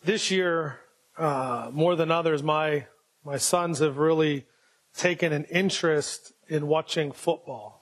this year, more than others, my sons have really taken an interest in watching football.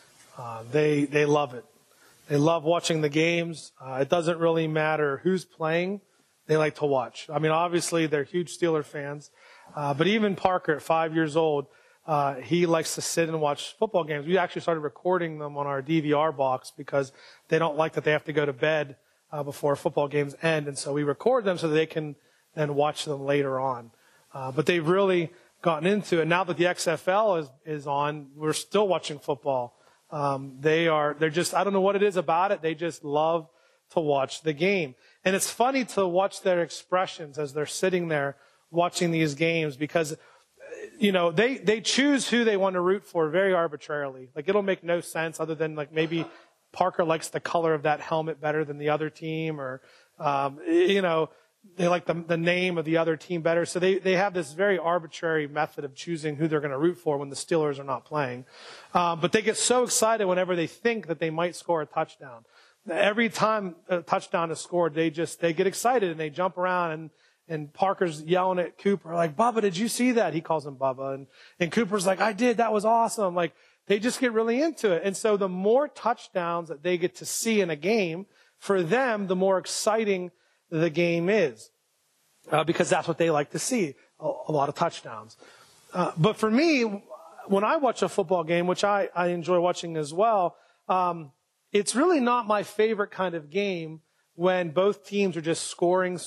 They love it. They love watching the games. It doesn't really matter who's playing. They like to watch. I mean, obviously, they're huge Steeler fans. But even Parker, at 5 years old, he likes to sit and watch football games. We actually started recording them on our DVR box because they don't like that they have to go to bed before football games end. And so we record them so that they can then watch them later on. But they've really gotten into it. Now that the XFL is on, we're still watching football. They're just, I don't know what it is about it. They just love to watch the game. And it's funny to watch their expressions as they're sitting there watching these games because, you know, they choose who they want to root for very arbitrarily. Like, it'll make no sense other than, like, maybe Parker likes the color of that helmet better than the other team, or, you know, they like the name of the other team better. So they have this very arbitrary method of choosing who they're going to root for when the Steelers are not playing. But they get so excited whenever they think that they might score a touchdown. Every time a touchdown is scored, they get excited and they jump around, and Parker's yelling at Cooper, like, "Bubba, did you see that?" He calls him Bubba. And Cooper's like, "I did. That was awesome." Like, they just get really into it. And so the more touchdowns that they get to see in a game, for them, the more exciting the game is. Because that's what they like to see, a lot of touchdowns. But for me, when I watch a football game, which I enjoy watching as well, it's really not my favorite kind of game when both teams are just scoring,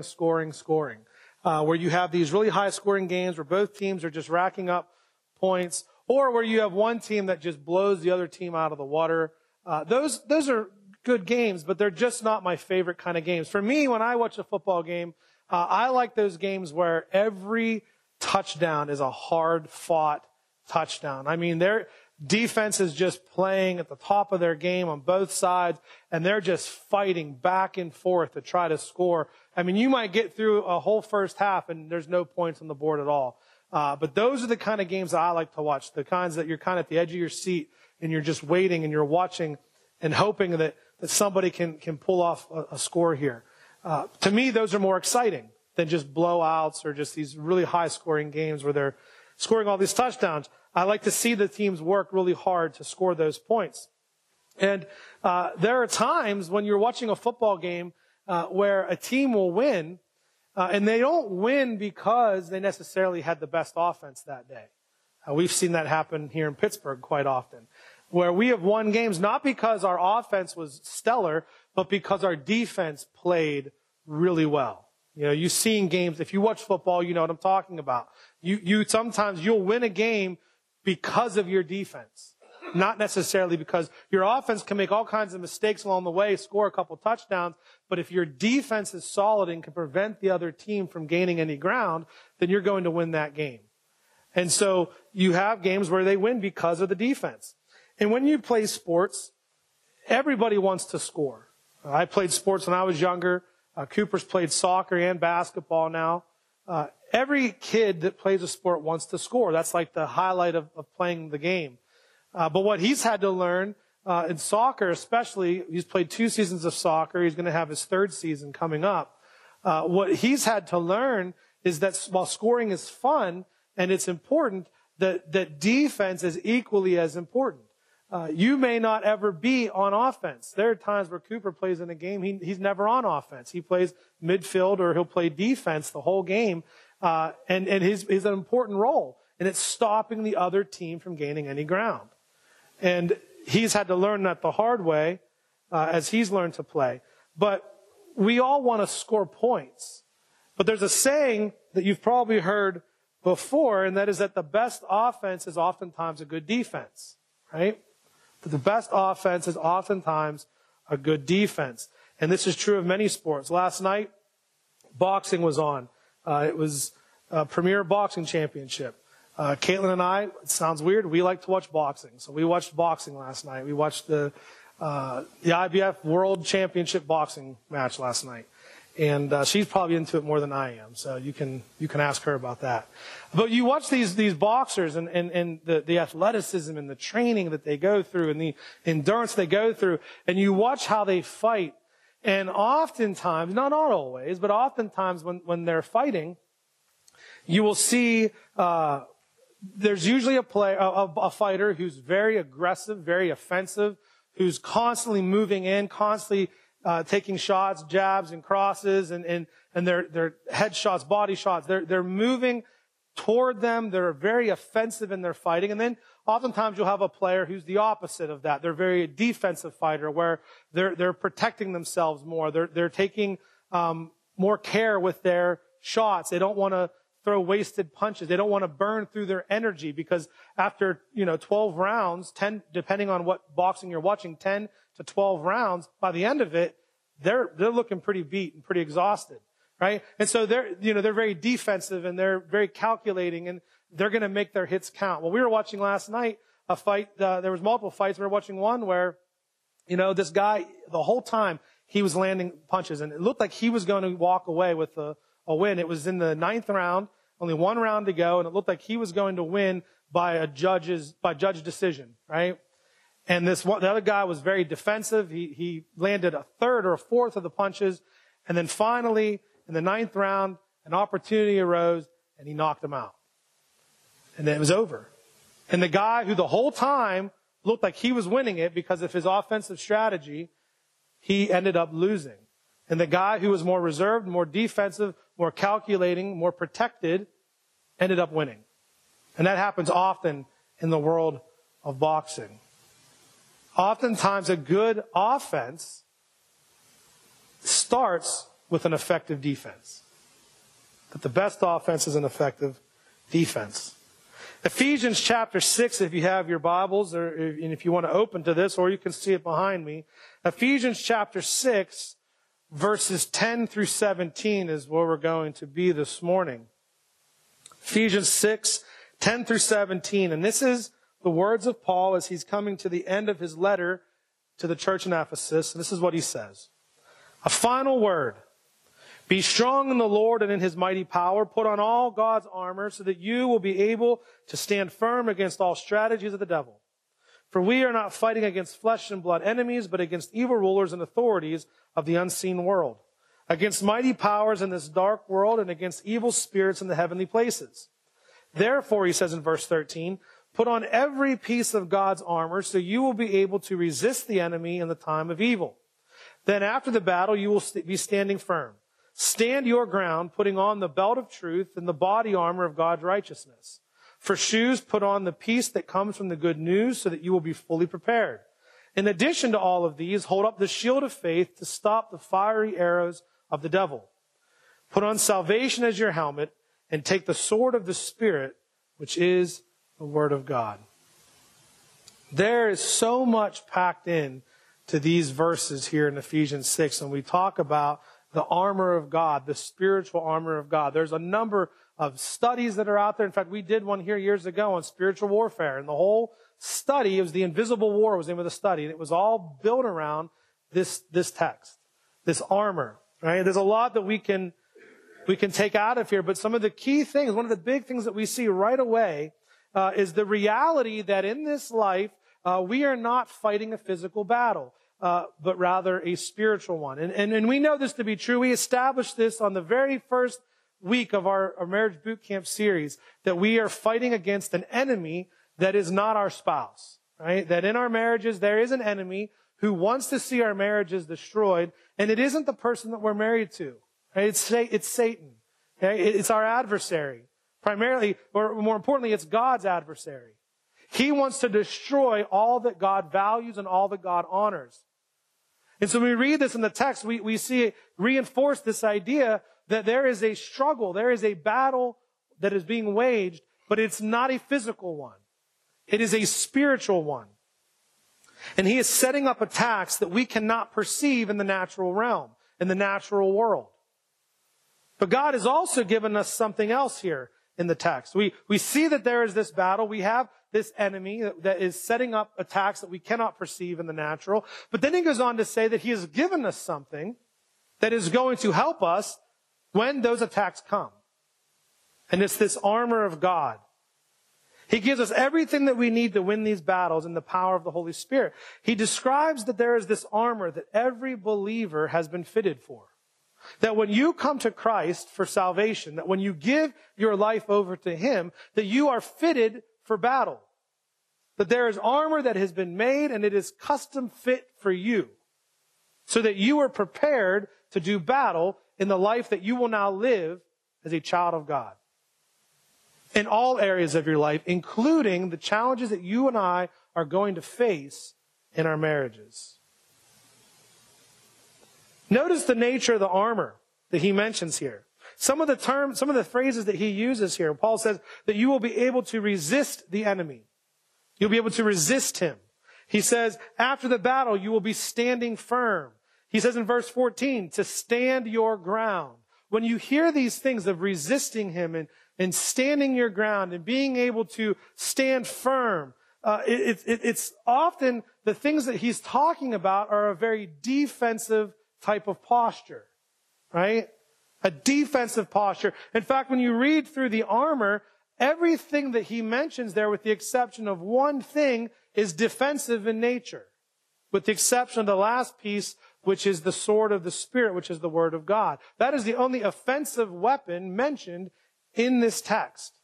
where you have these really high-scoring games where both teams are just racking up points, or where you have one team that just blows the other team out of the water. Those are good games, but they're just not my favorite kind of games. For me, when I watch a football game, I like those games where every touchdown is a hard-fought touchdown. I mean, their defense is just playing at the top of their game on both sides, and they're just fighting back and forth to try to score. I mean, you might get through a whole first half, and there's no points on the board at all. But those are the kind of games that I like to watch, the kinds that you're kind of at the edge of your seat, and you're just waiting, and you're watching and hoping that somebody can pull off a score here. To me, those are more exciting than just blowouts or just these really high-scoring games where they're scoring all these touchdowns. I like to see the teams work really hard to score those points. And there are times when you're watching a football game where a team will win, and they don't win because they necessarily had the best offense that day. We've seen that happen here in Pittsburgh quite often, where we have won games not because our offense was stellar, but because our defense played really well. You know, you've seen games, if you watch football, you know what I'm talking about. Sometimes you'll win a game because of your defense, not necessarily because your offense can make all kinds of mistakes along the way, score a couple touchdowns, but if your defense is solid and can prevent the other team from gaining any ground, then you're going to win that game. And so you have games where they win because of the defense. And when you play sports, everybody wants to score. I played sports when I was younger. Cooper's played soccer and basketball now. Every kid that plays a sport wants to score. That's like the highlight of playing the game. But what he's had to learn in soccer especially, he's played 2 seasons of soccer. He's going to have his 3rd season coming up. What he's had to learn is that while scoring is fun and it's important, that defense is equally as important. You may not ever be on offense. There are times where Cooper plays in a game, he's never on offense. He plays midfield or he'll play defense the whole game. And he's an important role. And it's stopping the other team from gaining any ground. And he's had to learn that the hard way as he's learned to play. But we all want to score points. But there's a saying that you've probably heard before, and that is that the best offense is oftentimes a good defense, right? That the best offense is oftentimes a good defense. And this is true of many sports. Last night, boxing was on. It was a Premier Boxing Championship. Caitlin and I, it sounds weird, we like to watch boxing. So we watched boxing last night. We watched the IBF World Championship boxing match last night. And she's probably into it more than I am. So you can ask her about that. But you watch these boxers and the athleticism and the training that they go through and the endurance they go through, and you watch how they fight. And oftentimes, not always, but oftentimes when they're fighting, you will see there's usually a fighter who's very aggressive, very offensive, who's constantly moving in, constantly taking shots, jabs, and crosses, and their head shots, body shots. They're moving toward them. They're very offensive in their fighting. And then oftentimes you'll have a player who's the opposite of that. They're very defensive fighter, where they're protecting themselves more. They're taking more care with their shots. They don't want to throw wasted punches. They don't want to burn through their energy, because after 12 rounds, 10, depending on what boxing you're watching, 10 to 12 rounds, by the end of it, they're looking pretty beat and pretty exhausted, right? And so they're very defensive, and they're very calculating, and they're going to make their hits count. Well, we were watching last night a fight. There was multiple fights. We were watching one where, this guy, the whole time he was landing punches, and it looked like he was going to walk away with a win. It was in the 9th round. Only one round to go, and it looked like he was going to win by judge decision, right? And the other guy was very defensive. He landed a third or a fourth of the punches, and then finally, in the 9th round, an opportunity arose, and he knocked him out. And then it was over. And the guy who the whole time looked like he was winning it because of his offensive strategy, he ended up losing. And the guy who was more reserved, more defensive, more calculating, more protected, ended up winning. And that happens often in the world of boxing. Oftentimes, a good offense starts with an effective defense. But the best offense is an effective defense. Ephesians chapter 6, if you have your Bibles, and if you want to open to this, or you can see it behind me. Ephesians chapter 6, verses 10 through 17 is where we're going to be this morning. Ephesians 6, 10 through 17. And this is the words of Paul as he's coming to the end of his letter to the church in Ephesus. And this is what he says. A final word. Be strong in the Lord and in his mighty power. Put on all God's armor so that you will be able to stand firm against all strategies of the devil. For we are not fighting against flesh and blood enemies, but against evil rulers and authorities of the unseen world, against mighty powers in this dark world, and against evil spirits in the heavenly places. Therefore, he says in verse 13, put on every piece of God's armor so you will be able to resist the enemy in the time of evil. Then after the battle, you will be standing firm. Stand your ground, putting on the belt of truth and the body armor of God's righteousness. For shoes, put on the peace that comes from the good news so that you will be fully prepared. In addition to all of these, hold up the shield of faith to stop the fiery arrows of the devil. Put on salvation as your helmet and take the sword of the Spirit, which is the Word of God. There is so much packed in to these verses here in Ephesians 6 when we talk about the armor of God, the spiritual armor of God. There's a number of studies that are out there. In fact, we did one here years ago on spiritual warfare. And the whole study, it was the Invisible War was the name of the study. And it was all built around this text, this armor, right? There's a lot that we can take out of here. But some of the key things, one of the big things that we see right away is the reality that in this life, we are not fighting a physical battle, but rather a spiritual one. And we know this to be true. We established this on the very first week of our marriage boot camp series, that we are fighting against an enemy that is not our spouse, right? That in our marriages, there is an enemy who wants to see our marriages destroyed, and it isn't the person that we're married to, right? It's Satan, okay? It's our adversary. Primarily, or more importantly, it's God's adversary. He wants to destroy all that God values and all that God honors. And so when we read this in the text, we see it reinforce this idea that there is a struggle, there is a battle that is being waged, but it's not a physical one. It is a spiritual one. And he is setting up attacks that we cannot perceive in the natural realm, in the natural world. But God has also given us something else here in the text. We see that there is this battle. We have this enemy that is setting up attacks that we cannot perceive in the natural. But then he goes on to say that he has given us something that is going to help us when those attacks come. And it's this armor of God. He gives us everything that we need to win these battles in the power of the Holy Spirit. He describes that there is this armor that every believer has been fitted for. That when you come to Christ for salvation, that when you give your life over to Him, that you are fitted for battle. That there is armor that has been made and it is custom fit for you. So that you are prepared to do battle in the life that you will now live as a child of God. In all areas of your life, including the challenges that you and I are going to face in our marriages. Notice the nature of the armor that he mentions here. Some of the terms, some of the phrases that he uses here. Paul says that you will be able to resist the enemy. You'll be able to resist him. He says, after the battle, you will be standing firm. He says in verse 14, to stand your ground. When you hear these things of resisting him and standing your ground and being able to stand firm, it's often the things that he's talking about are a very defensive type of posture, right? A defensive posture. In fact, when you read through the armor, everything that he mentions there, with the exception of one thing, is defensive in nature. With the exception of the last piece, which is the sword of the Spirit, which is the Word of God. That is the only offensive weapon mentioned in this text.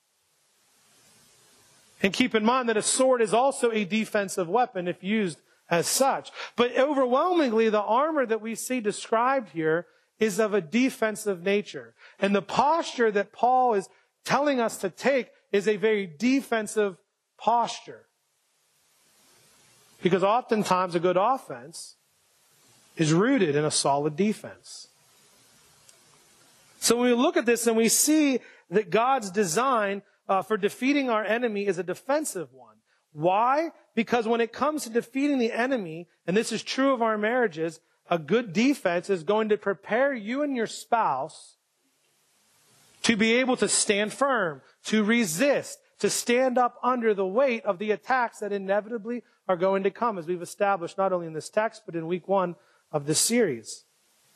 And keep in mind that a sword is also a defensive weapon if used as such. But overwhelmingly, the armor that we see described here is of a defensive nature. And the posture that Paul is telling us to take is a very defensive posture. Because oftentimes a good offense is rooted in a solid defense. So when we look at this and we see that God's design for defeating our enemy is a defensive one. Why? Because when it comes to defeating the enemy, and this is true of our marriages, a good defense is going to prepare you and your spouse to be able to stand firm, to resist, to stand up under the weight of the attacks that inevitably are going to come, as we've established not only in this text, but in week 1 of this series.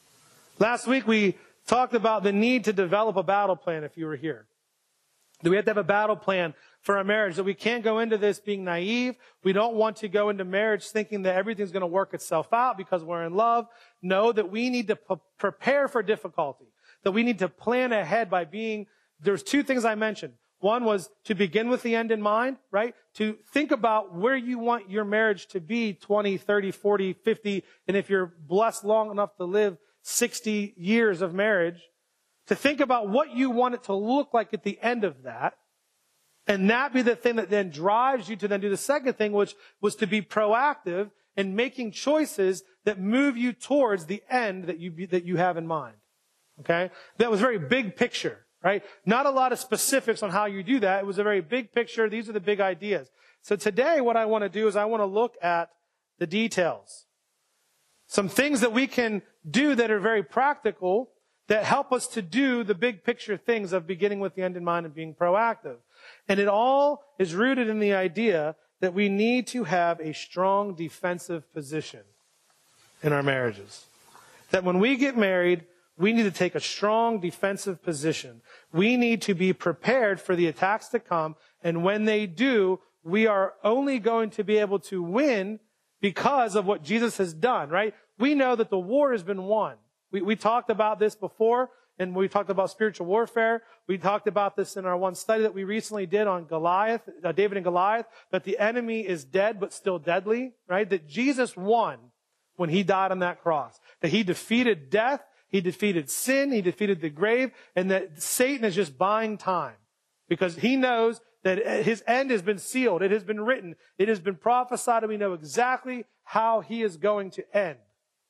Last week we talked about the need to develop a battle plan, if you were here. That we have to have a battle plan for our marriage, that we can't go into this being naive. We don't want to go into marriage thinking that everything's going to work itself out because we're in love. No, that we need to prepare for difficulty. That we need to plan ahead by there's 2 things I mentioned. One was to begin with the end in mind, right? To think about where you want your marriage to be 20, 30, 40, 50, and if you're blessed long enough to live 60 years of marriage, to think about what you want it to look like at the end of that, and that be the thing that then drives you to then do the second thing, which was to be proactive in making choices that move you towards the end that you have in mind. Okay? That was a very big picture. Right? Not a lot of specifics on how you do that. It was a very big picture. These are the big ideas. So today what I want to do is I want to look at the details. Some things that we can do that are very practical that help us to do the big picture things of beginning with the end in mind and being proactive. And it all is rooted in the idea that we need to have a strong defensive position in our marriages. That when we get married, we need to take a strong defensive position. We need to be prepared for the attacks to come. And when they do, we are only going to be able to win because of what Jesus has done, right? We know that the war has been won. We talked about this before, and we talked about spiritual warfare. We talked about this in our one study that we recently did on Goliath, David and Goliath, that the enemy is dead but still deadly, right? That Jesus won when he died on that cross. That he defeated death. He defeated sin, he defeated the grave, and that Satan is just buying time. Because he knows that his end has been sealed, it has been written, it has been prophesied, and we know exactly how he is going to end.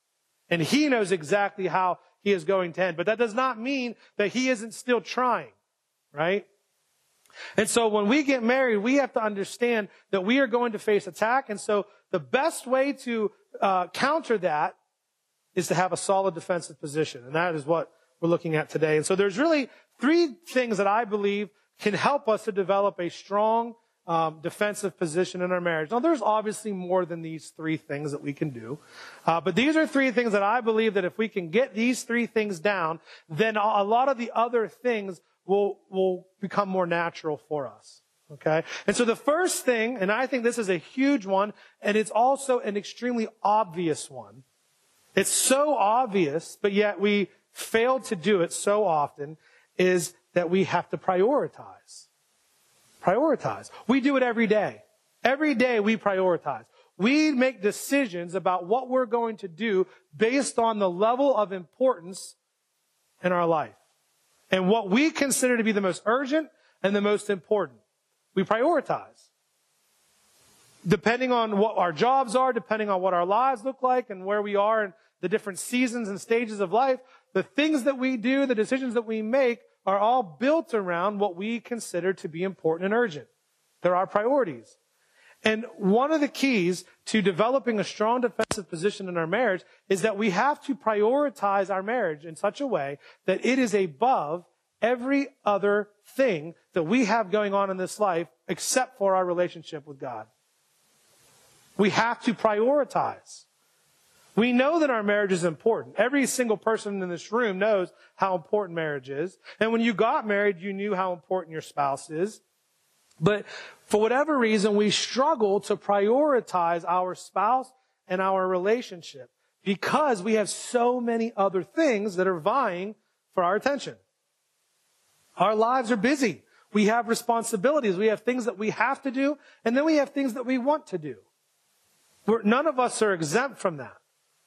And he knows exactly how he is going to end. But that does not mean that he isn't still trying, right? And so when we get married, we have to understand that we are going to face attack. And so the best way to counter that is to have a solid defensive position. And that is what we're looking at today. And so there's really 3 things that I believe can help us to develop a strong defensive position in our marriage. Now, there's obviously more than these 3 things that we can do. But these are 3 things that I believe that if we can get these 3 things down, then a lot of the other things will become more natural for us. Okay? And so the first thing, and I think this is a huge one, and it's also an extremely obvious one. It's so obvious, but yet we fail to do it so often, is that we have to prioritize. Prioritize. We do it every day. Every day we prioritize. We make decisions about what we're going to do based on the level of importance in our life and what we consider to be the most urgent and the most important. We prioritize. Depending on what our jobs are, depending on what our lives look like and where we are in the different seasons and stages of life, the things that we do, the decisions that we make are all built around what we consider to be important and urgent. They're our priorities. And one of the keys to developing a strong defensive position in our marriage is that we have to prioritize our marriage in such a way that it is above every other thing that we have going on in this life except for our relationship with God. We have to prioritize. We know that our marriage is important. Every single person in this room knows how important marriage is. And when you got married, you knew how important your spouse is. But for whatever reason, we struggle to prioritize our spouse and our relationship because we have so many other things that are vying for our attention. Our lives are busy. We have responsibilities. We have things that we have to do, and then we have things that we want to do. None of us are exempt from that.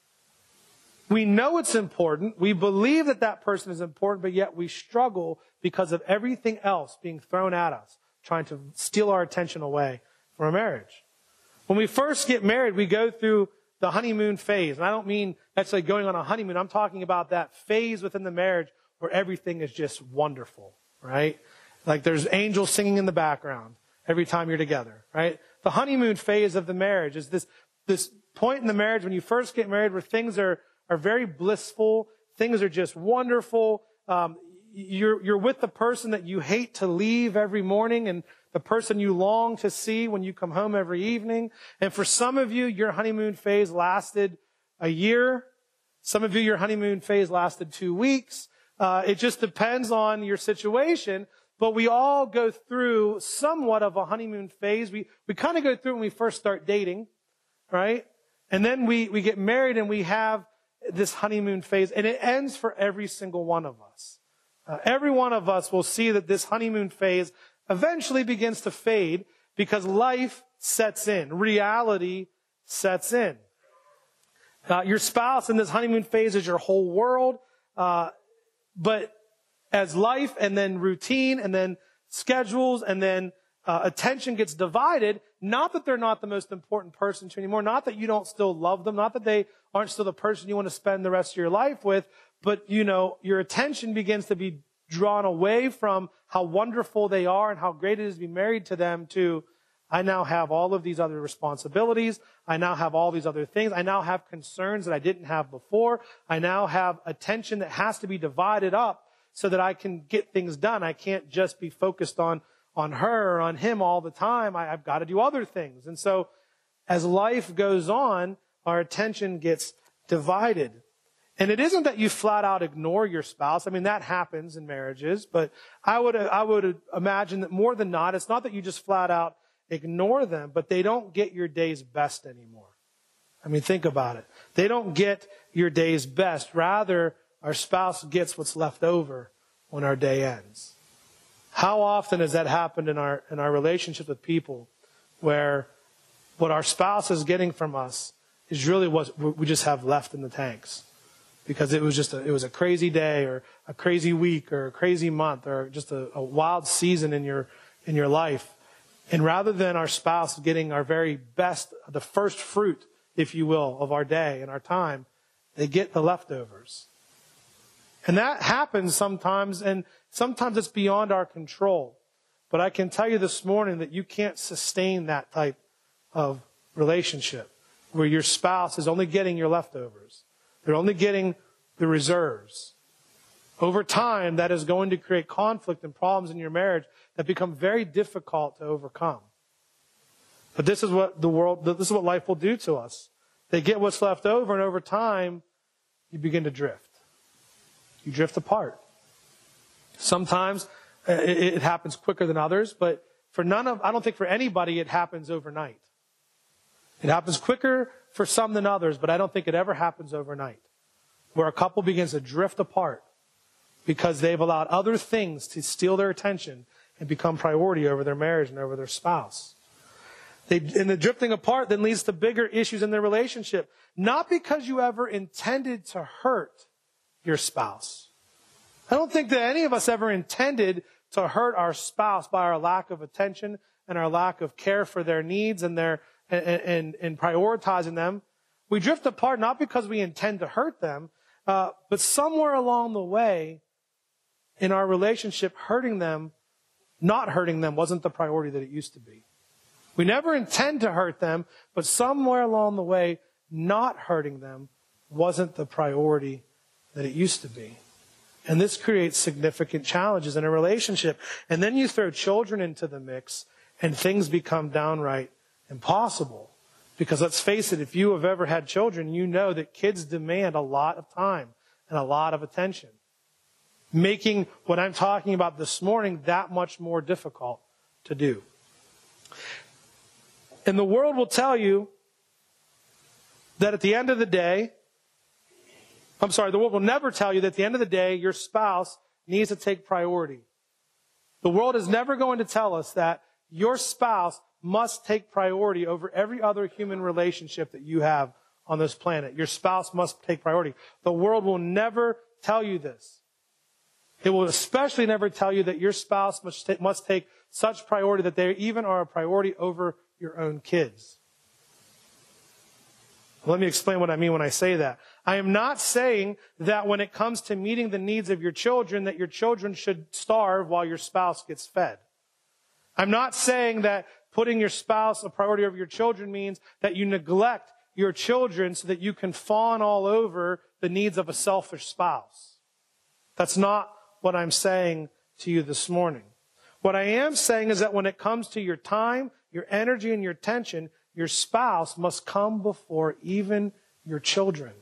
We know it's important. We believe that that person is important, but yet we struggle because of everything else being thrown at us, trying to steal our attention away from our marriage. When we first get married, we go through the honeymoon phase. And I don't mean actually going on a honeymoon. I'm talking about that phase within the marriage where everything is just wonderful, right? Like there's angels singing in the background every time you're together, right? The honeymoon phase of the marriage is this point in the marriage when you first get married where things are very blissful. Things are just wonderful. You're with the person that you hate to leave every morning and the person you long to see when you come home every evening. And for some of you, your honeymoon phase lasted a year. Some of you, your honeymoon phase lasted 2 weeks. It just depends on your situation. But we all go through somewhat of a honeymoon phase. We kind of go through when we first start dating, right? And then we get married and we have this honeymoon phase, and it ends for every single one of us. Every one of us will see that this honeymoon phase eventually begins to fade because life sets in. Reality sets in. Your spouse in this honeymoon phase is your whole world, but as life and then routine and then schedules and then attention gets divided, not that they're not the most important person to you anymore, not that you don't still love them, not that they aren't still the person you want to spend the rest of your life with, but, your attention begins to be drawn away from how wonderful they are and how great it is to be married to them to, I now have all of these other responsibilities. I now have all these other things. I now have concerns that I didn't have before. I now have attention that has to be divided up so that I can get things done. I can't just be focused on her or on him all the time. I've got to do other things. And so as life goes on, our attention gets divided. And it isn't that you flat out ignore your spouse. I mean, that happens in marriages, but I would imagine that more than not, it's not that you just flat out ignore them, but they don't get your day's best anymore. I mean, think about it. They don't get your day's best. Rather, our spouse gets what's left over when our day ends. How often has that happened in our relationship with people where what our spouse is getting from us is really what we just have left in the tanks? Because it was a crazy day or a crazy week or a crazy month or just a wild season in your life. And rather than our spouse getting our very best, the first fruit, if you will, of our day and our time, they get the leftovers. And that happens sometimes, and sometimes it's beyond our control. But I can tell you this morning that you can't sustain that type of relationship where your spouse is only getting your leftovers. They're only getting the reserves. Over time, that is going to create conflict and problems in your marriage that become very difficult to overcome. But this is what life will do to us. They get what's left over, and over time, you begin to drift. You drift apart. Sometimes it happens quicker than others, but I don't think for anybody it happens overnight. It happens quicker for some than others, but I don't think it ever happens overnight, where a couple begins to drift apart because they've allowed other things to steal their attention and become priority over their marriage and over their spouse. And the drifting apart then leads to bigger issues in their relationship. Not because you ever intended to hurt your spouse. I don't think that any of us ever intended to hurt our spouse by our lack of attention and our lack of care for their needs and and prioritizing them. We drift apart not because we intend to hurt them, but somewhere along the way in our relationship, not hurting them wasn't the priority that it used to be. We never intend to hurt them, but somewhere along the way, not hurting them wasn't the priority that it used to be. And this creates significant challenges in a relationship. And then you throw children into the mix, and things become downright impossible. Because let's face it, if you have ever had children, you know that kids demand a lot of time and a lot of attention, making what I'm talking about this morning that much more difficult to do. And the world will tell you that at the end of the day, the world will never tell you that at the end of the day, your spouse needs to take priority. The world is never going to tell us that your spouse must take priority over every other human relationship that you have on this planet. Your spouse must take priority. The world will never tell you this. It will especially never tell you that your spouse must take such priority that they even are a priority over your own kids. Let me explain what I mean when I say that. I am not saying that when it comes to meeting the needs of your children, that your children should starve while your spouse gets fed. I'm not saying that putting your spouse a priority over your children means that you neglect your children so that you can fawn all over the needs of a selfish spouse. That's not what I'm saying to you this morning. What I am saying is that when it comes to your time, your energy, and your attention, your spouse must come before even your children.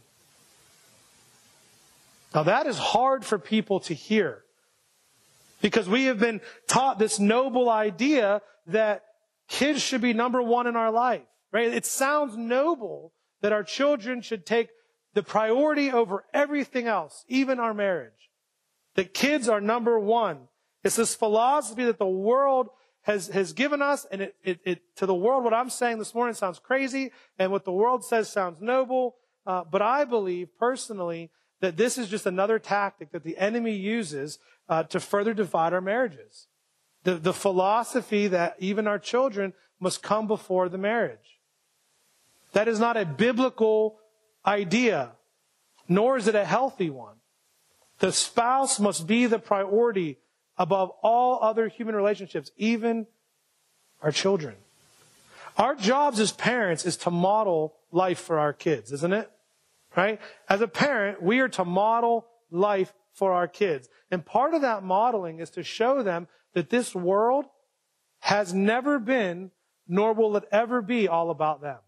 Now that is hard for people to hear, because we have been taught this noble idea that kids should be number one in our life, right? It sounds noble that our children should take the priority over everything else, even our marriage. That kids are number one. It's this philosophy that the world has given us, and it to the world, what I'm saying this morning sounds crazy, and what the world says sounds noble, but I believe personally that this is just another tactic that the enemy uses to further divide our marriages. The philosophy that even our children must come before the marriage. That is not a biblical idea, nor is it a healthy one. The spouse must be the priority above all other human relationships, even our children. Our jobs as parents is to model life for our kids, isn't it? Right? As a parent, we are to model life for our kids. And part of that modeling is to show them that this world has never been, nor will it ever be, all about them.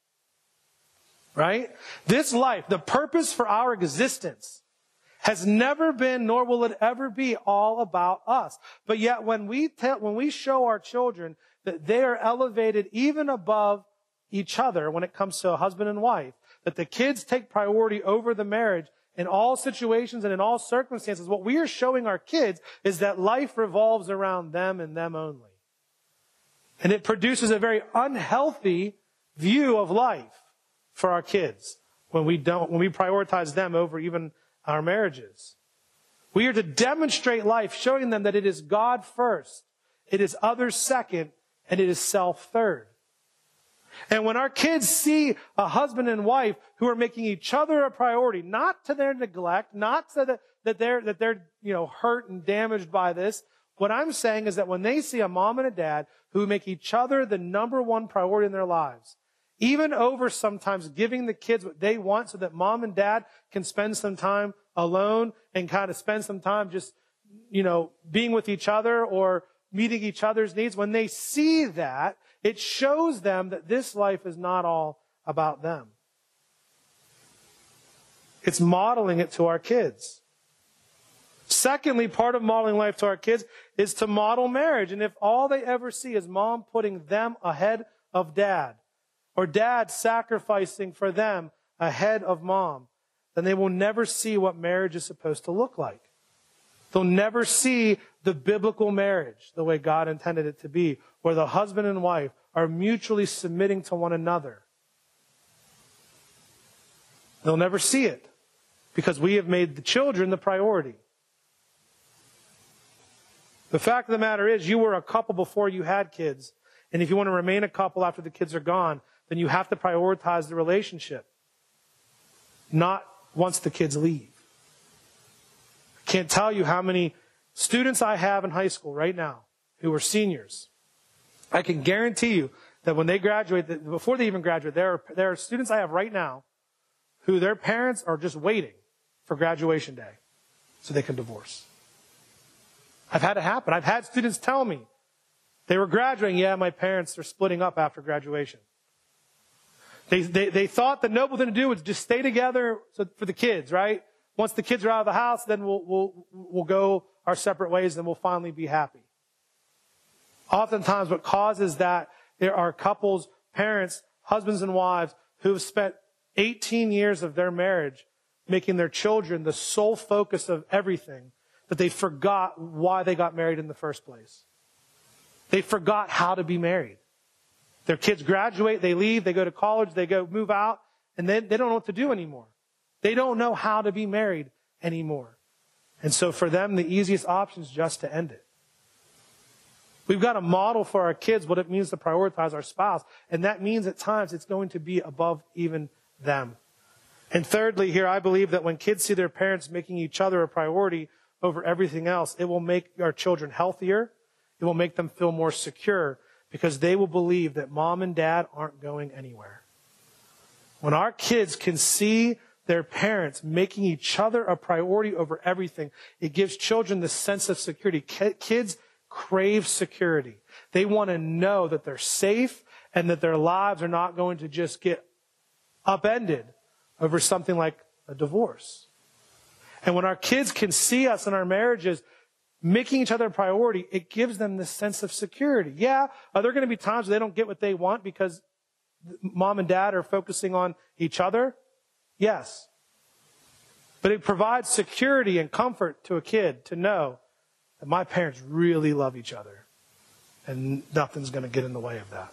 Right? This life, the purpose for our existence, has never been, nor will it ever be, all about us. But yet when we show our children that they are elevated even above each other when it comes to a husband and wife, that the kids take priority over the marriage in all situations and in all circumstances, what we are showing our kids is that life revolves around them and them only. And it produces a very unhealthy view of life for our kids when we prioritize them over even our marriages. We are to demonstrate life, showing them that it is God first, it is others second, and it is self third. And when our kids see a husband and wife who are making each other a priority, not to their neglect, not so that they're hurt and damaged by this, what I'm saying is that when they see a mom and a dad who make each other the number one priority in their lives, even over sometimes giving the kids what they want so that mom and dad can spend some time alone and kind of spend some time just, being with each other or meeting each other's needs. When they see that, it shows them that this life is not all about them. It's modeling it to our kids. Secondly, part of modeling life to our kids is to model marriage. And if all they ever see is mom putting them ahead of dad, or dad sacrificing for them ahead of mom, then they will never see what marriage is supposed to look like. They'll never see the biblical marriage the way God intended it to be, where the husband and wife are mutually submitting to one another. They'll never see it because we have made the children the priority. The fact of the matter is, you were a couple before you had kids. And if you want to remain a couple after the kids are gone, then you have to prioritize the relationship, not once the kids leave. I can't tell you how many students I have in high school right now who are seniors. I can guarantee you that when they graduate, before they even graduate, there are students I have right now who their parents are just waiting for graduation day so they can divorce. I've had it happen. I've had students tell me they were graduating. Yeah, my parents are splitting up after graduation. They thought the noble thing to do was just stay together for the kids, right? Once the kids are out of the house, then we'll go our separate ways and we'll finally be happy. Oftentimes what causes that, there are couples, parents, husbands and wives who have spent 18 years of their marriage making their children the sole focus of everything, that they forgot why they got married in the first place. They forgot how to be married. Their kids graduate, they leave, they go to college, they go move out, and then they don't know what to do anymore. They don't know how to be married anymore. And so for them, the easiest option is just to end it. We've got to model for our kids what it means to prioritize our spouse. And that means at times it's going to be above even them. And thirdly, here, I believe that when kids see their parents making each other a priority over everything else, it will make our children healthier. It will make them feel more secure because they will believe that mom and dad aren't going anywhere. When our kids can see their parents making each other a priority over everything, it gives children the sense of security. Kids crave security. They want to know that they're safe and that their lives are not going to just get upended over something like a divorce. And when our kids can see us in our marriages making each other a priority, it gives them this sense of security. Yeah, are there going to be times where they don't get what they want because mom and dad are focusing on each other? Yes. But it provides security and comfort to a kid to know that my parents really love each other and nothing's going to get in the way of that.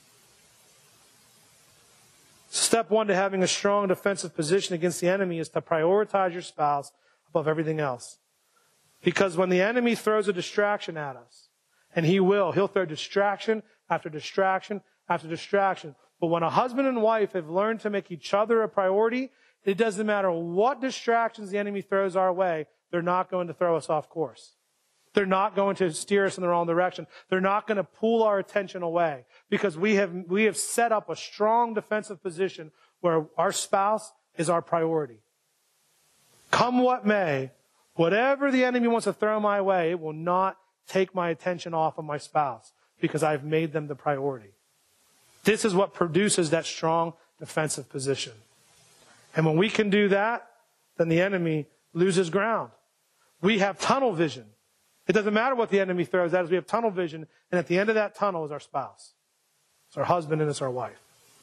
Step one to having a strong defensive position against the enemy is to prioritize your spouse above everything else. Because when the enemy throws a distraction at us, and he'll throw distraction after distraction after distraction. But when a husband and wife have learned to make each other a priority, it doesn't matter what distractions the enemy throws our way, they're not going to throw us off course. They're not going to steer us in the wrong direction. They're not going to pull our attention away because we have set up a strong defensive position where our spouse is our priority. Come what may, whatever the enemy wants to throw my way, it will not take my attention off of my spouse because I've made them the priority. This is what produces that strong defensive position. And when we can do that, then the enemy loses ground. We have tunnel vision. It doesn't matter what the enemy throws at us. We have tunnel vision, and at the end of that tunnel is our spouse. It's our husband and it's our wife.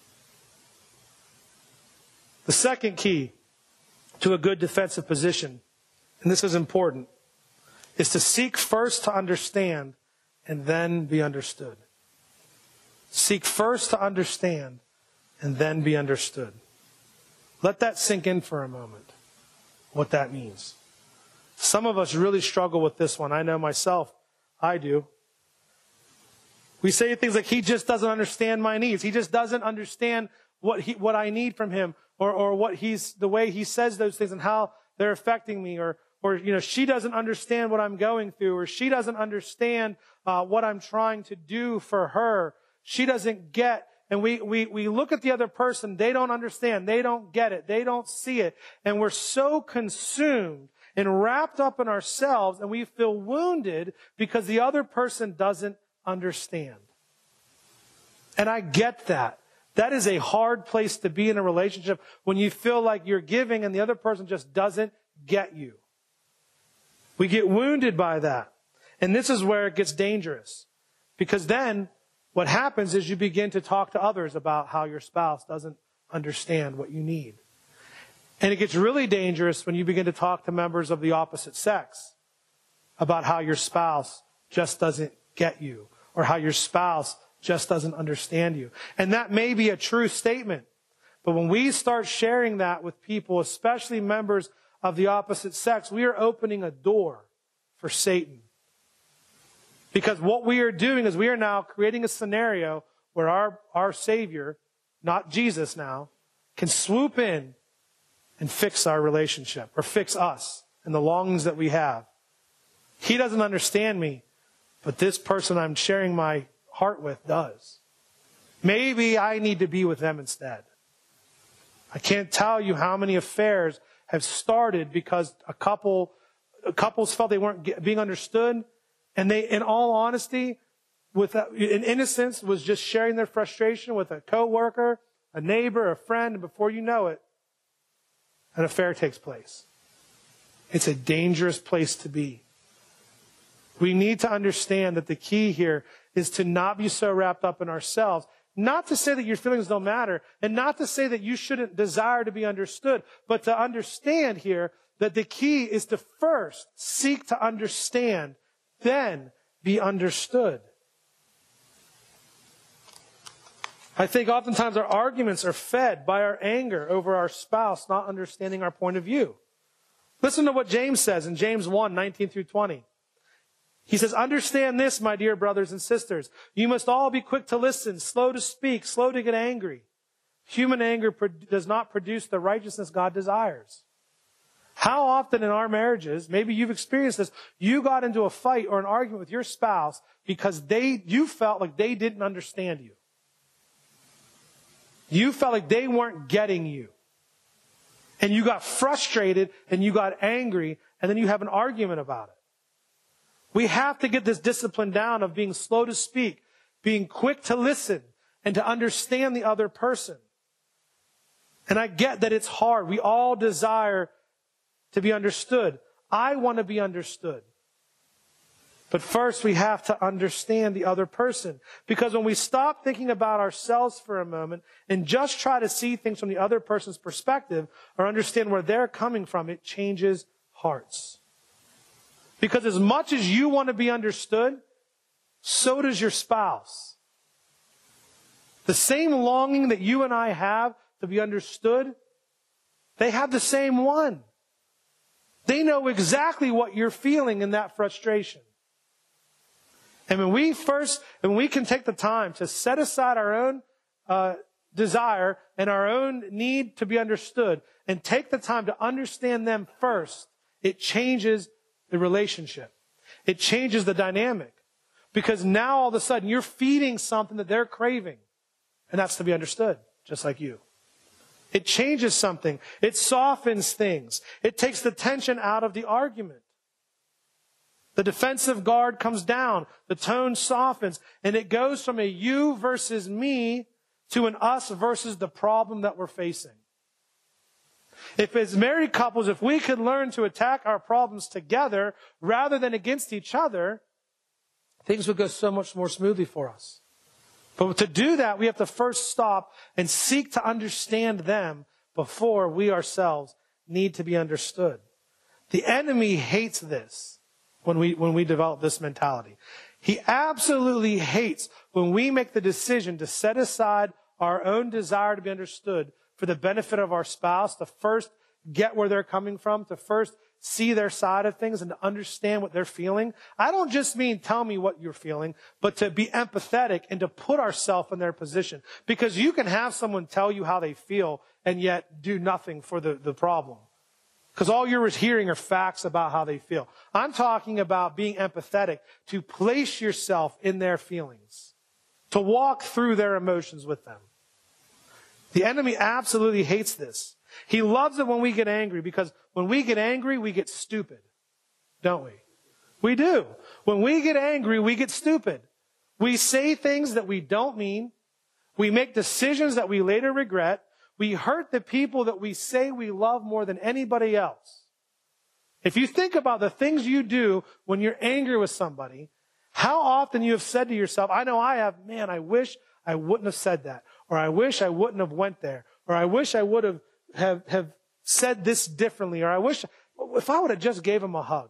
The second key to a good defensive position, and this is important, is to seek first to understand and then be understood. Seek first to understand and then be understood. Let that sink in for a moment, what that means. Some of us really struggle with this one. I know myself, I do. We say things like, he just doesn't understand my needs. He just doesn't understand what I need from him, or the way he says those things and how they're affecting me, or she doesn't understand what I'm going through, or she doesn't understand what I'm trying to do for her. She doesn't get. And we look at the other person, they don't understand, they don't get it, they don't see it, and we're so consumed and wrapped up in ourselves, and we feel wounded because the other person doesn't understand. And I get that. That is a hard place to be in a relationship when you feel like you're giving and the other person just doesn't get you. We get wounded by that. And this is where it gets dangerous. Because then what happens is you begin to talk to others about how your spouse doesn't understand what you need. And it gets really dangerous when you begin to talk to members of the opposite sex about how your spouse just doesn't get you, or how your spouse just doesn't understand you. And that may be a true statement. But when we start sharing that with people, especially members of the opposite sex, we are opening a door for Satan. Because what we are doing is we are now creating a scenario where our Savior, not Jesus now, can swoop in and fix our relationship, or fix us and the longings that we have. He doesn't understand me, but this person I'm sharing my heart with does. Maybe I need to be with them instead. I can't tell you how many affairs have started because couples felt they weren't being understood, and they, in all honesty, in innocence, was just sharing their frustration with a coworker, a neighbor, a friend, and before you know it, an affair takes place. It's a dangerous place to be. We need to understand that the key here is to not be so wrapped up in ourselves. Not to say that your feelings don't matter, and not to say that you shouldn't desire to be understood, but to understand here that the key is to first seek to understand, then be understood. I think oftentimes our arguments are fed by our anger over our spouse not understanding our point of view. Listen to what James says in James 1, 19 through 20. He says, understand this, my dear brothers and sisters. You must all be quick to listen, slow to speak, slow to get angry. Human anger does not produce the righteousness God desires. How often in our marriages, maybe you've experienced this, you got into a fight or an argument with your spouse because you felt like they didn't understand you. You felt like they weren't getting you. And you got frustrated and you got angry, and then you have an argument about it. We have to get this discipline down of being slow to speak, being quick to listen, and to understand the other person. And I get that it's hard. We all desire to be understood. I want to be understood. But first we have to understand the other person. Because when we stop thinking about ourselves for a moment and just try to see things from the other person's perspective or understand where they're coming from, it changes hearts. Because as much as you want to be understood, so does your spouse. The same longing that you and I have to be understood, they have the same one. They know exactly what you're feeling in that frustration. And when we can take the time to set aside our own desire and our own need to be understood and take the time to understand them first, it changes the relationship. It changes the dynamic. Because now all of a sudden you're feeding something that they're craving. And that's to be understood, just like you. It changes something. It softens things. It takes the tension out of the argument. The defensive guard comes down. The tone softens. And it goes from a you versus me to an us versus the problem that we're facing. If as married couples, if we could learn to attack our problems together rather than against each other, things would go so much more smoothly for us. But to do that, we have to first stop and seek to understand them before we ourselves need to be understood. The enemy hates this when we develop this mentality. He absolutely hates when we make the decision to set aside our own desire to be understood for the benefit of our spouse, to first get where they're coming from, to first see their side of things and to understand what they're feeling. I don't just mean tell me what you're feeling, but to be empathetic and to put ourselves in their position. Because you can have someone tell you how they feel and yet do nothing for the problem. Because all you're hearing are facts about how they feel. I'm talking about being empathetic, to place yourself in their feelings, to walk through their emotions with them. The enemy absolutely hates this. He loves it when we get angry, because when we get angry, we get stupid. Don't we? We do. When we get angry, we get stupid. We say things that we don't mean. We make decisions that we later regret. We hurt the people that we say we love more than anybody else. If you think about the things you do when you're angry with somebody, how often you have said to yourself, I know I have, man, I wish I wouldn't have said that. Or I wish I wouldn't have went there. Or I wish I would have said this differently. Or I wish, if I would have just gave him a hug.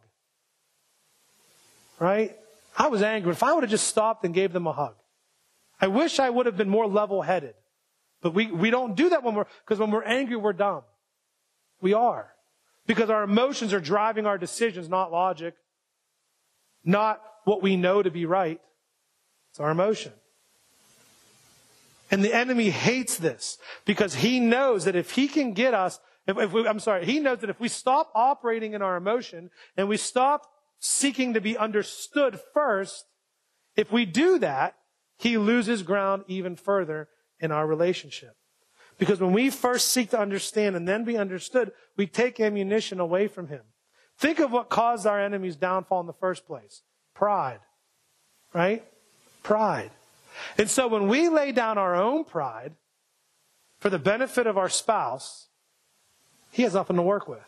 Right? I was angry. If I would have just stopped and gave them a hug. I wish I would have been more level-headed. But we don't do that because when we're angry, we're dumb. We are. Because our emotions are driving our decisions, not logic. Not what we know to be right. It's our emotion. And the enemy hates this because he knows that if he can get us, he knows that if we stop operating in our emotion and we stop seeking to be understood first, if we do that, he loses ground even further in our relationship. Because when we first seek to understand and then be understood, we take ammunition away from him. Think of what caused our enemy's downfall in the first place. Pride. Right? Pride. And so when we lay down our own pride for the benefit of our spouse, he has nothing to work with.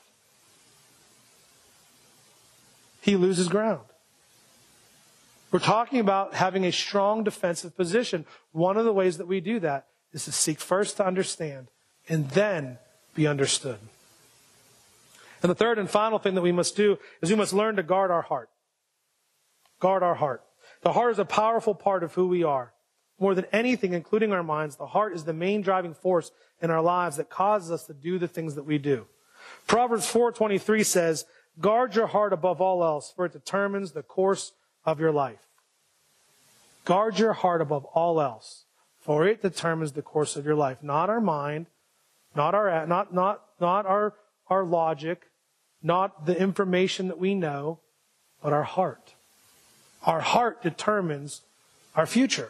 He loses ground. We're talking about having a strong defensive position. One of the ways that we do that is to seek first to understand and then be understood. And the third and final thing that we must do is we must learn to guard our heart. Guard our heart. The heart is a powerful part of who we are. More than anything, including our minds, the heart is the main driving force in our lives that causes us to do the things that we do. Proverbs 4:23 says, guard your heart above all else, for it determines the course of your life. Guard your heart above all else, for it determines the course of your life. Not our mind, not our logic, not the information that we know, but our heart. Our heart determines our future.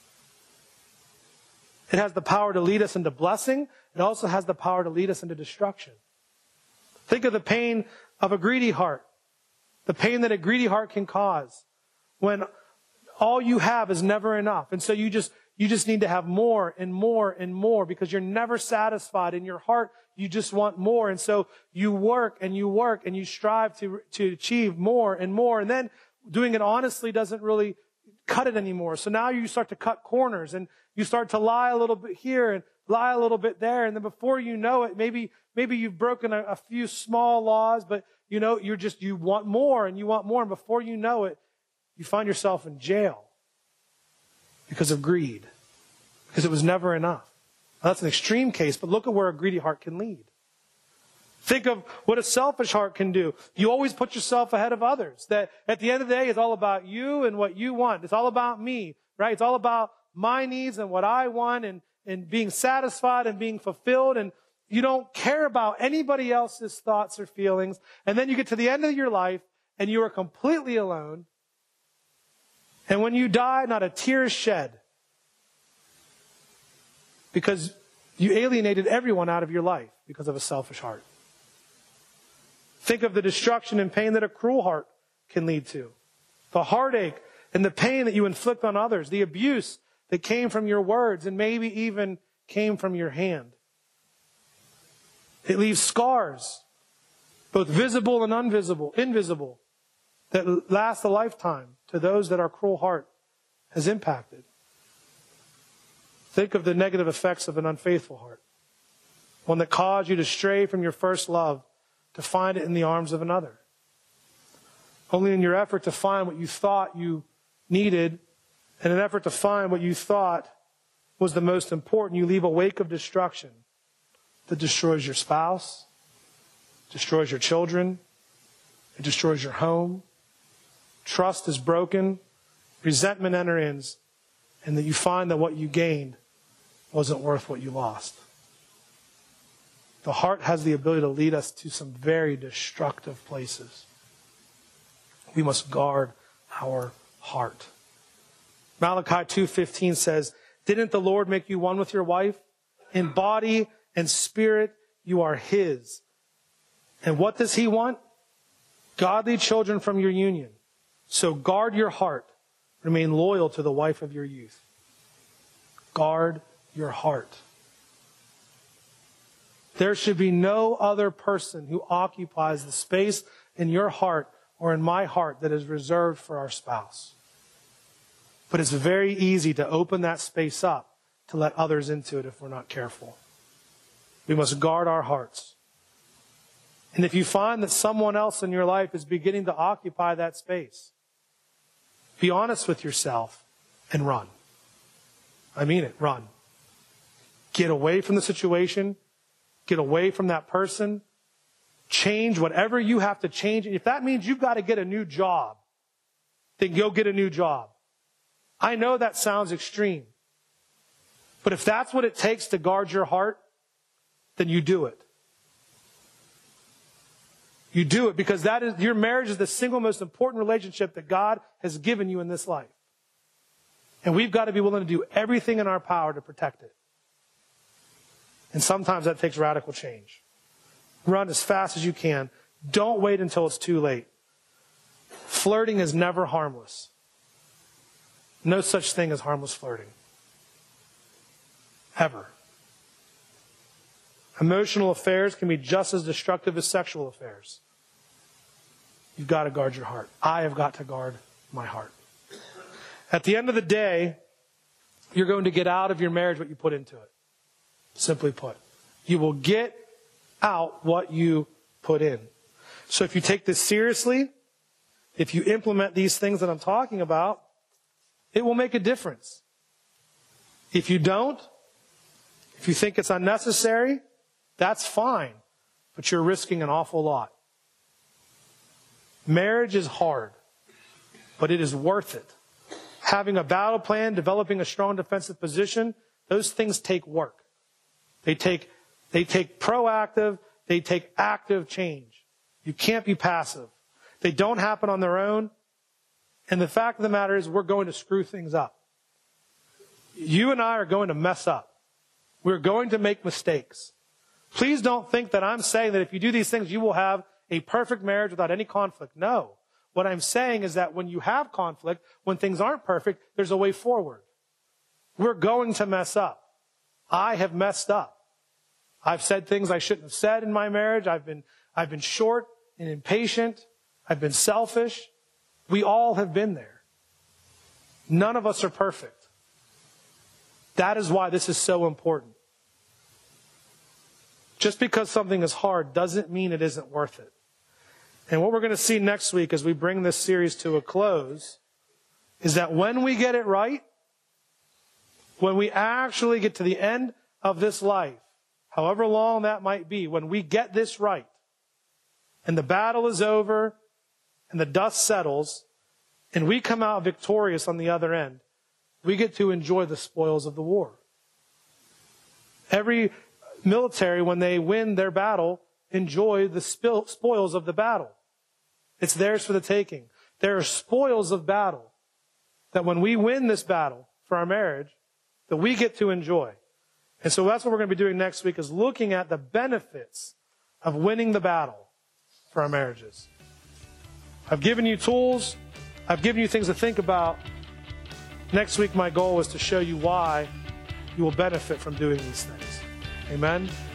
It has the power to lead us into blessing. It also has the power to lead us into destruction. Think of the pain of a greedy heart. The pain that a greedy heart can cause when all you have is never enough. And so you just need to have more and more and more because you're never satisfied. In your heart, you just want more. And so you work and you strive to achieve more and more. And then doing it honestly doesn't really cut it anymore. So now you start to cut corners and you start to lie a little bit here and lie a little bit there. And then before you know it, maybe you've broken a few small laws, but you want more and you want more. And before you know it, you find yourself in jail because of greed, because it was never enough. Now, that's an extreme case, but look at where a greedy heart can lead. Think of what a selfish heart can do. You always put yourself ahead of others. That at the end of the day, it's all about you and what you want. It's all about me, right? It's all about my needs and what I want and being satisfied and being fulfilled. And you don't care about anybody else's thoughts or feelings. And then you get to the end of your life and you are completely alone. And when you die, not a tear is shed. Because you alienated everyone out of your life because of a selfish heart. Think of the destruction and pain that a cruel heart can lead to. The heartache and the pain that you inflict on others. The abuse that came from your words and maybe even came from your hand. It leaves scars, both visible and invisible, that last a lifetime to those that our cruel heart has impacted. Think of the negative effects of an unfaithful heart. One that caused you to stray from your first love to find it in the arms of another. Only in your effort to find what you thought you needed, in an effort to find what you thought was the most important, you leave a wake of destruction that destroys your spouse, destroys your children, it destroys your home. Trust is broken, resentment enters in, and that you find that what you gained wasn't worth what you lost. The heart has the ability to lead us to some very destructive places. We must guard our heart. Malachi 2:15 says, didn't the Lord make you one with your wife? In body and spirit, you are His. And what does He want? Godly children from your union. So guard your heart. Remain loyal to the wife of your youth. Guard your heart. There should be no other person who occupies the space in your heart or in my heart that is reserved for our spouse. But it's very easy to open that space up to let others into it if we're not careful. We must guard our hearts. And if you find that someone else in your life is beginning to occupy that space, be honest with yourself and run. I mean it, run. Get away from the situation. Get away from that person. Change whatever you have to change. If that means you've got to get a new job, then go get a new job. I know that sounds extreme. But if that's what it takes to guard your heart, then you do it. You do it because your marriage is the single most important relationship that God has given you in this life. And we've got to be willing to do everything in our power to protect it. And sometimes that takes radical change. Run as fast as you can. Don't wait until it's too late. Flirting is never harmless. No such thing as harmless flirting. Ever. Emotional affairs can be just as destructive as sexual affairs. You've got to guard your heart. I have got to guard my heart. At the end of the day, you're going to get out of your marriage what you put into it. Simply put. You will get out what you put in. So if you take this seriously, if you implement these things that I'm talking about, it will make a difference. If you don't, if you think it's unnecessary, that's fine, but you're risking an awful lot. Marriage is hard, but it is worth it. Having a battle plan, developing a strong defensive position, those things take work. They take proactive, they take active change. You can't be passive. They don't happen on their own. And the fact of the matter is we're going to screw things up. You and I are going to mess up. We're going to make mistakes. Please don't think that I'm saying that if you do these things, you will have a perfect marriage without any conflict. No. What I'm saying is that when you have conflict, when things aren't perfect, there's a way forward. We're going to mess up. I have messed up. I've said things I shouldn't have said in my marriage. I've been short and impatient. I've been selfish. We all have been there. None of us are perfect. That is why this is so important. Just because something is hard doesn't mean it isn't worth it. And what we're going to see next week as we bring this series to a close is that when we get it right, when we actually get to the end of this life, however long that might be, when we get this right, and the battle is over, and the dust settles, and we come out victorious on the other end, we get to enjoy the spoils of the war. Every military, when they win their battle, enjoy the spoils of the battle. It's theirs for the taking. There are spoils of battle that when we win this battle for our marriage, that we get to enjoy. And so that's what we're going to be doing next week, is looking at the benefits of winning the battle for our marriages. I've given you tools. I've given you things to think about. Next week, my goal is to show you why you will benefit from doing these things. Amen?